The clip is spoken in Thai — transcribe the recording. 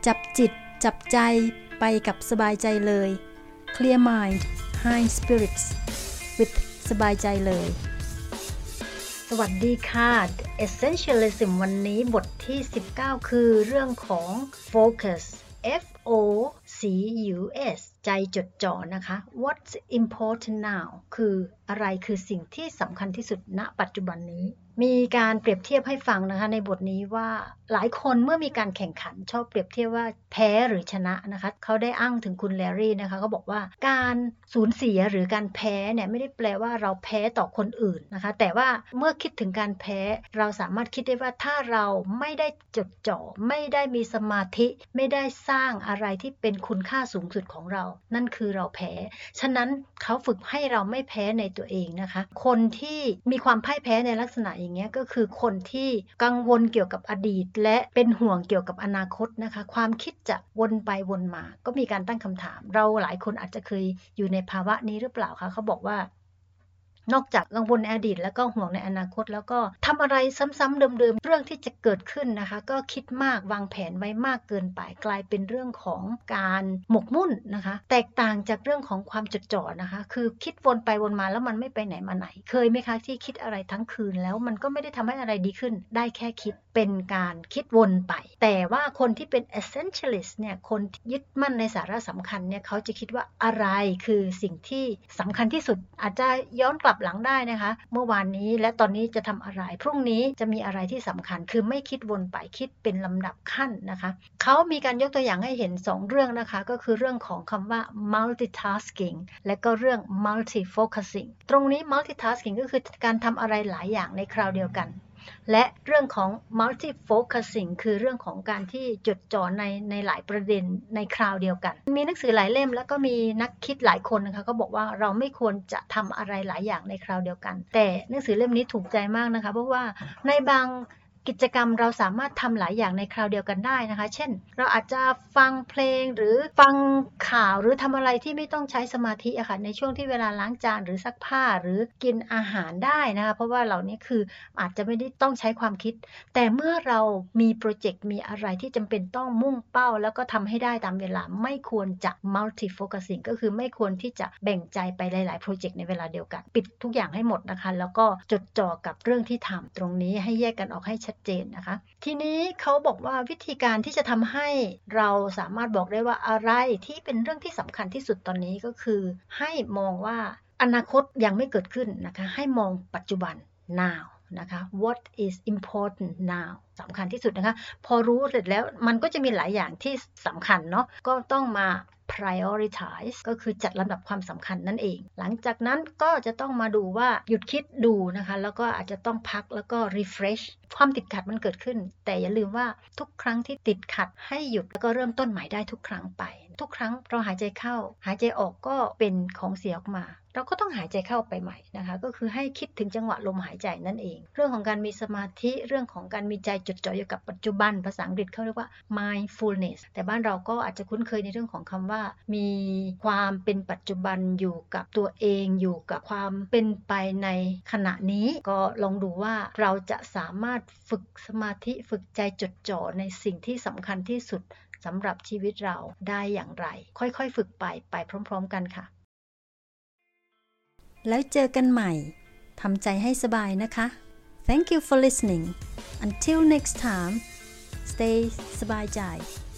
จับจิตจับใจไปกับสบายใจเลย Clear Mind High Spirits with สบายใจเลยสวัสดีค่ะ Essentialism วันนี้บทที่19คือเรื่องของ Focus F-O-C-U-S ใจจดจ่อนะคะ What's important now คืออะไรคือสิ่งที่สำคัญที่สุดณปัจจุบันนี้มีการเปรียบเทียบให้ฟังนะคะในบทนี้ว่าหลายคนเมื่อมีการแข่งขันชอบเปรียบเทียบว่าแพ้หรือชนะนะคะเขาได้อ้างถึงคุณแลรี่นะคะเขาบอกว่าการสูญเสียหรือการแพ้เนี่ยไม่ได้แปลว่าเราแพ้ต่อคนอื่นนะคะแต่ว่าเมื่อคิดถึงการแพ้เราสามารถคิดได้ว่าถ้าเราไม่ได้จดจ่อไม่ได้มีสมาธิไม่ได้สร้างอะไรที่เป็นคุณค่าสูงสุดของเรานั่นคือเราแพ้ฉะนั้นเขาฝึกให้เราไม่แพ้ในตัวเองนะคะคนที่มีความพ่ายแพ้ในลักษณะอย่างเงี้ยก็คือคนที่กังวลเกี่ยวกับอดีตและเป็นห่วงเกี่ยวกับอนาคตนะคะความคิดจะวนไปวนมาก็มีการตั้งคำถามเราหลายคนอาจจะเคยอยู่ในภาวะนี้หรือเปล่าคะเขาบอกว่านอกจากกังวลในอดีตแล้วก็ห่วงในอนาคตแล้วก็ทำอะไรซ้ำๆเดิมๆเรื่องที่จะเกิดขึ้นนะคะก็คิดมากวางแผนไว้มากเกินไปกลายเป็นเรื่องของการหมกมุ่นนะคะแตกต่างจากเรื่องของความจดจ่อนะคะคือคิดวนไปวนมาแล้วมันไม่ไปไหนมาไหนเคยไหมคะที่คิดอะไรทั้งคืนแล้วมันก็ไม่ได้ทำให้อะไรดีขึ้นได้แค่คิดเป็นการคิดวนไปแต่ว่าคนที่เป็น essentialist เนี่ยคนยึดมั่นในสาระสำคัญเนี่ยเขาจะคิดว่าอะไรคือสิ่งที่สำคัญที่สุดอาจจะย้อนกลับหลังได้นะคะเมื่อวานนี้และตอนนี้จะทำอะไรพรุ่งนี้จะมีอะไรที่สำคัญคือไม่คิดวนไปคิดเป็นลำดับขั้นนะคะเขามีการยกตัวอย่างให้เห็น2เรื่องนะคะก็คือเรื่องของคำว่า multitasking และก็เรื่อง multifocusing ตรงนี้ multitasking ก็คือการทำอะไรหลายอย่างในคราวเดียวกันและเรื่องของ multifocusing คือเรื่องของการที่จดจ่อในหลายประเด็นในคราวเดียวกันมีหนังสือหลายเล่มแล้วก็มีนักคิดหลายคนนะคะก็บอกว่าเราไม่ควรจะทำอะไรหลายอย่างในคราวเดียวกันแต่หนังสือเล่มนี้ถูกใจมากนะคะเพราะว่าในบางกิจกรรมเราสามารถทำหลายอย่างในคราวเดียวกันได้นะคะเช่นเราอาจจะฟังเพลงหรือฟังข่าวหรือทำอะไรที่ไม่ต้องใช้สมาธิอะค่ะในช่วงที่เวลาล้างจานหรือซักผ้าหรือกินอาหารได้นะคะเพราะว่าเหล่านี้คืออาจจะไม่ได้ต้องใช้ความคิดแต่เมื่อเรามีโปรเจกต์มีอะไรที่จำเป็นต้องมุ่งเป้าแล้วก็ทำให้ได้ตามเวลาไม่ควรจะ multifocusing ก็คือไม่ควรที่จะแบ่งใจไปหลายๆโปรเจกต์ในเวลาเดียวกันปิดทุกอย่างให้หมดนะคะแล้วก็จดจ่อกับเรื่องที่ทำตรงนี้ให้แยกกันออกให้ชัดเจนนะคะทีนี้เขาบอกว่าวิธีการที่จะทำให้เราสามารถบอกได้ว่าอะไรที่เป็นเรื่องที่สำคัญที่สุดตอนนี้ก็คือให้มองว่าอนาคตยังไม่เกิดขึ้นนะคะให้มองปัจจุบัน now นะคะ what is important now สำคัญที่สุดนะคะพอรู้เสร็จแล้วมันก็จะมีหลายอย่างที่สำคัญเนาะก็ต้องมาprioritize ก็คือจัดลำดับความสำคัญนั่นเองหลังจากนั้นก็จะต้องมาดูว่าหยุดคิดดูนะคะแล้วก็อาจจะต้องพักแล้วก็ refresh ความติดขัดมันเกิดขึ้นแต่อย่าลืมว่าทุกครั้งที่ติดขัดให้หยุดแล้วก็เริ่มต้นใหม่ได้ทุกครั้งไปทุกครั้งเราหายใจเข้าหายใจออกก็เป็นของเสียออกมาเราก็ต้องหายใจเข้าไปใหม่นะคะก็คือให้คิดถึงจังหวะลมหายใจนั่นเองเรื่องของการมีสมาธิเรื่องของการมีใจจดจ่ออยู่กับปัจจุบันภาษาอังกฤษเขาเรียกว่า mindfulness แต่บ้านเราก็อาจจะคุ้นเคยในเรื่องของคำว่ามีความเป็นปัจจุบันอยู่กับตัวเองอยู่กับความเป็นไปในขณะนี้ก็ลองดูว่าเราจะสามารถฝึกสมาธิฝึกใจจดจ่อในสิ่งที่สำคัญที่สุดสำหรับชีวิตเราได้อย่างไรค่อยๆฝึกไปพร้อมๆกันค่ะแล้วเจอกันใหม่ทำใจให้สบายนะคะ Thank you for listening. Until next time, stay สบายใจ